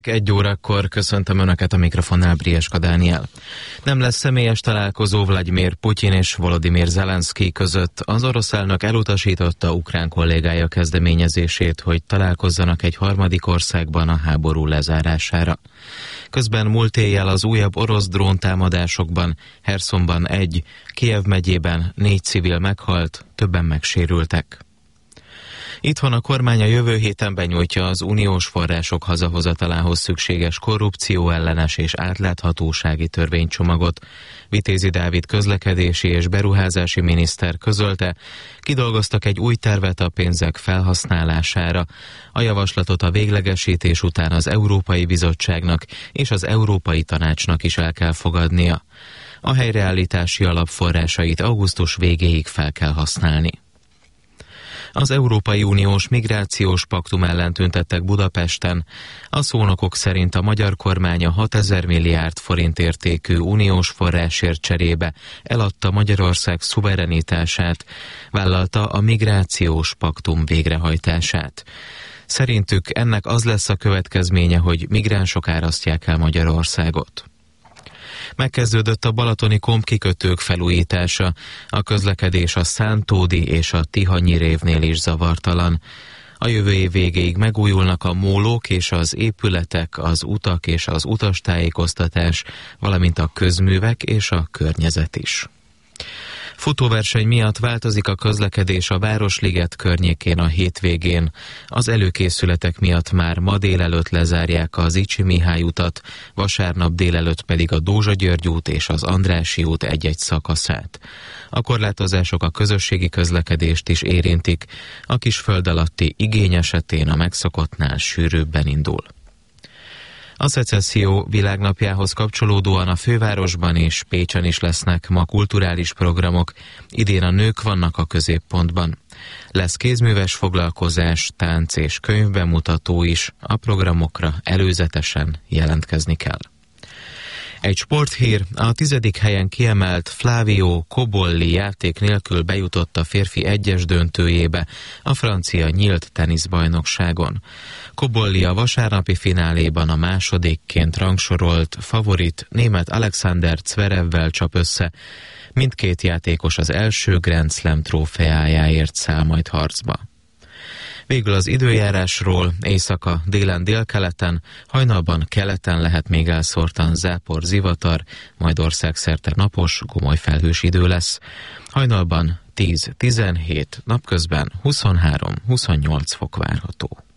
1 órakor köszöntöm Önöket, a mikrofonnál Brieska Dániel. Nem lesz személyes találkozó Vladimir Putyin és Volodymyr Zelenszky között. Az orosz elnök elutasította ukrán kollégája kezdeményezését, hogy találkozzanak egy harmadik országban a háború lezárására. Közben múlt éjjel az újabb orosz dróntámadásokban Hersonban 1, Kijev megyében 4 civil meghalt, többen megsérültek. Itthon a kormány a jövő héten benyújtja az uniós források hazahozatalához szükséges korrupcióellenes és átláthatósági törvénycsomagot. Vitézi Dávid közlekedési és beruházási miniszter közölte, kidolgoztak egy új tervet a pénzek felhasználására. A javaslatot a véglegesítés után az Európai Bizottságnak és az Európai Tanácsnak is el kell fogadnia. A helyreállítási alap forrásait augusztus végéig fel kell használni. Az Európai Uniós Migrációs Paktum ellen tüntettek Budapesten. A szónokok szerint a magyar kormány a 6000 milliárd forint értékű uniós forrásért cserébe eladta Magyarország szuverenitását, vállalta a Migrációs Paktum végrehajtását. Szerintük ennek az lesz a következménye, hogy migránsok árasztják el Magyarországot. Megkezdődött a balatoni kombkikötők felújítása, a közlekedés a Szántódi és a Tihanyi révnél is zavartalan. A jövő év végéig megújulnak a mólók és az épületek, az utak és az utastájékoztatás, valamint a közművek és a környezet is. Futóverseny miatt változik a közlekedés a Városliget környékén a hétvégén. Az előkészületek miatt már ma délelőtt lezárják az Icsi Mihály utat, vasárnap délelőtt pedig a Dózsa-György út és az Andrássy út egy-egy szakaszát. A korlátozások a közösségi közlekedést is érintik, a kisföld alatti igény esetén a megszokottnál sűrűbben indul. A Szecesszió világnapjához kapcsolódóan a fővárosban és Pécsen is lesznek ma kulturális programok, idén a nők vannak a középpontban. Lesz kézműves foglalkozás, tánc és könyvbemutató is, a programokra előzetesen jelentkezni kell. Egy sporthír, a 10. helyen kiemelt Flavio Cobolli játék nélkül bejutott a férfi egyes döntőjébe a francia nyílt teniszbajnokságon. Cobolli a vasárnapi fináléban a másodikként rangsorolt favorit német Alexander Zverevvel csap össze. Mindkét játékos az első Grand Slam trófeájáért száll majd harcba. Végül az időjárásról: éjszaka délen délkeleten, hajnalban keleten lehet még elszórtan zápor, zivatar, majd országszerte napos, gomoly felhős idő lesz. Hajnalban 10-17, napközben 23-28 fok várható.